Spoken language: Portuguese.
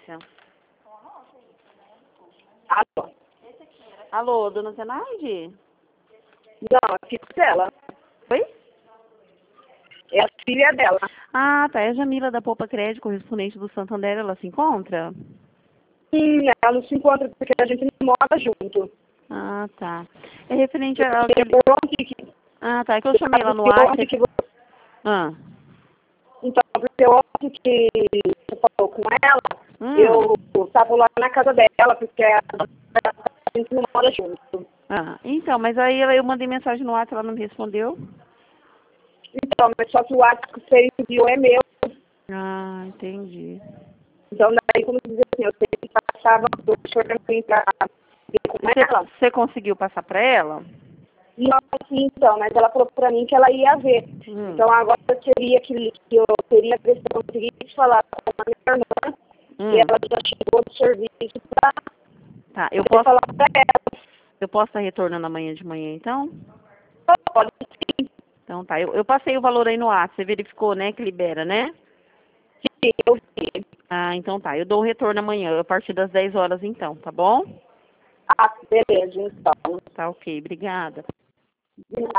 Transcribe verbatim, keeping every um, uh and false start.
referência? Alô? Alô, dona Zenaide? Não, é filha dela. Oi? É a filha dela. Ah, tá. É a Jamila da Poupa Crédito, correspondente do Santander. Ela se encontra? Sim, ela não se encontra porque a gente não mora junto. Ah, tá. É referente a... aquele... Eu ontem que... Ah, tá. É que eu chamei ela no eu ar. ontem Você... que você... Ah. Então, porque ontem que você falou com ela, Hum. eu estava lá na casa dela, porque a gente não mora junto. Ah, então, mas aí eu mandei mensagem no WhatsApp, ela não me respondeu. Então, mas só que o WhatsApp que você enviou é meu. Ah, entendi. Então, daí, como dizer assim, eu sei que passava do senhor também para ver com Você, ela. você conseguiu passar pra ela? Não, sim, então, mas ela falou para mim que ela ia ver. Hum. Então, agora eu teria que, que eu teria a questão de falar com a minha irmã, Hum. que ela já chegou do serviço para Tá, eu posso, falar para ela. eu posso estar retornando amanhã de manhã, então? Pode sim, Então tá, eu, eu passei o valor aí no WhatsApp, você verificou, né, que libera, né? sim, eu vi. Ah, então tá, eu dou o retorno amanhã, a partir das dez horas então, tá bom? Ah, beleza, então. Tá ok, obrigada. De nada.